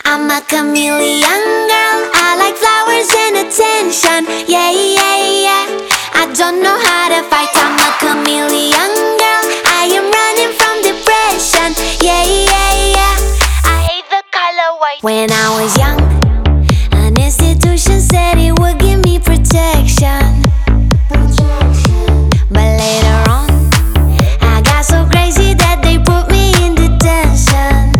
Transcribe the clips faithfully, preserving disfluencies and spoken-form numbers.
I'm a chameleon girl. I like flowers and attention. Yeah, yeah, yeah. I don't know how to fight. I'm a chameleon girl. I am running from depression. Yeah, yeah, yeah. I hate the color white. When I was young, an institution said it would give me protection. But later on, I got so crazy that they put me in detention.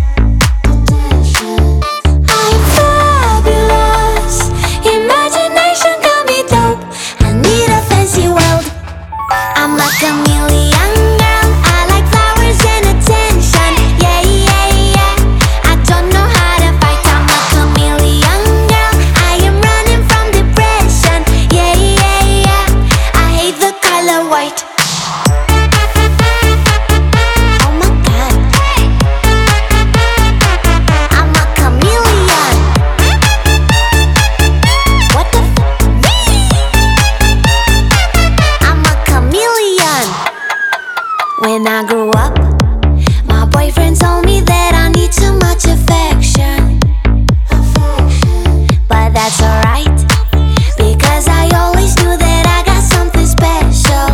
I'm fabulous. Imagination got me dope. I need a fancy world. I'm a chameleon girl. I like flowers and attention. Yeah, yeah, yeah. I don't know how to fight. I'm a chameleon girl. I am running from depression. Yeah, yeah, yeah. I hate the color white. Oh my God. I'm a chameleon. What the f? I'm a chameleon. When I grew up, my boyfriend told me that I need too much affection. But that's alright, because I always knew that I got something special.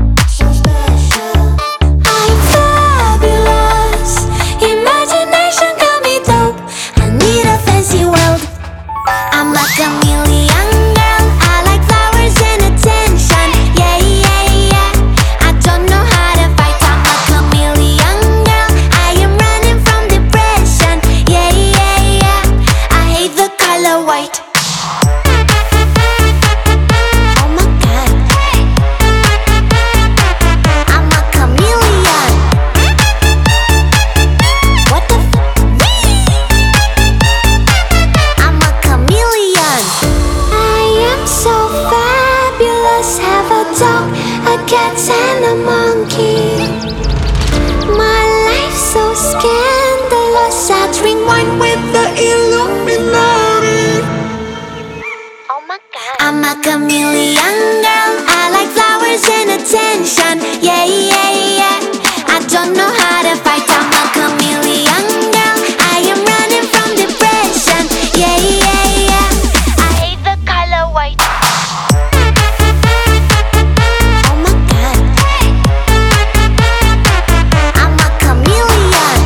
I'm fabulous. Imagination got me dope. I need a fancy world. I'm a chameleon girl. I like flowers and attention. Yeah, yeah, yeah. I don't know how to fight. I'm a chameleon girl. I am running from depression. Yeah, yeah, yeah. I hate the color white. Oh my God. I'm a chameleon. What the f? I'm a chameleon. I am so fabulous. Have a dog, a cat, and a monkey. My life's so scandalous. I drink wine with the Illuminati. Oh my God. I'm a chameleon girl. I like flowers and attention. Yeah, yeah, yeah. I don't know how to fight. I'm a chameleon girl. I am running from depression. Yeah, yeah, yeah. I hate the color white. Oh my God. I'm a chameleon.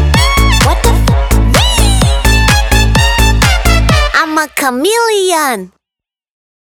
What the f? I'm a chameleon.